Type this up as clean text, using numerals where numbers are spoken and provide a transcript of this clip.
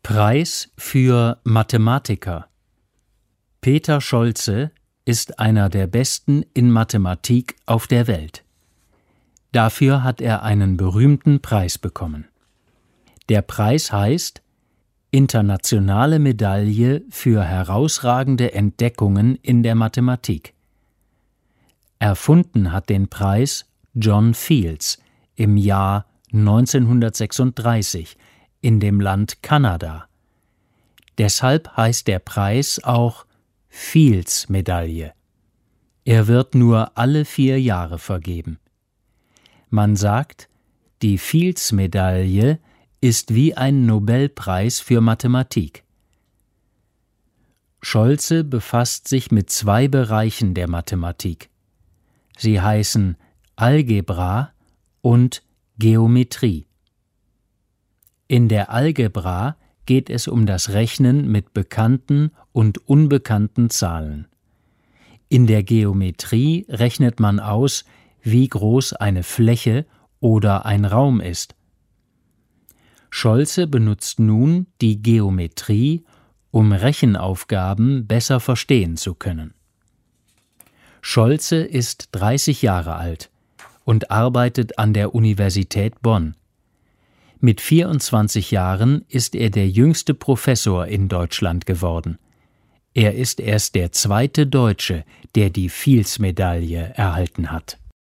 Preis für Mathematiker. Peter Scholze ist einer der Besten in Mathematik auf der Welt. Dafür hat er einen berühmten Preis bekommen. Der Preis heißt Internationale Medaille für herausragende Entdeckungen in der Mathematik. Erfunden hat den Preis John Fields im Jahr 1936 in dem Land Kanada. Deshalb heißt der Preis auch Fields-Medaille. Er wird nur alle 4 Jahre vergeben. Man sagt, die Fields-Medaille ist wie ein Nobelpreis für Mathematik. Scholze befasst sich mit 2 Bereichen der Mathematik. Sie heißen Algebra und Geometrie. In der Algebra geht es um das Rechnen mit bekannten und unbekannten Zahlen. In der Geometrie rechnet man aus, wie groß eine Fläche oder ein Raum ist. Scholze benutzt nun die Geometrie, um Rechenaufgaben besser verstehen zu können. Scholze ist 30 Jahre alt und arbeitet an der Universität Bonn. Mit 24 Jahren ist er der jüngste Professor in Deutschland geworden. Er ist erst der 2. Deutsche, der die Fields-Medaille erhalten hat.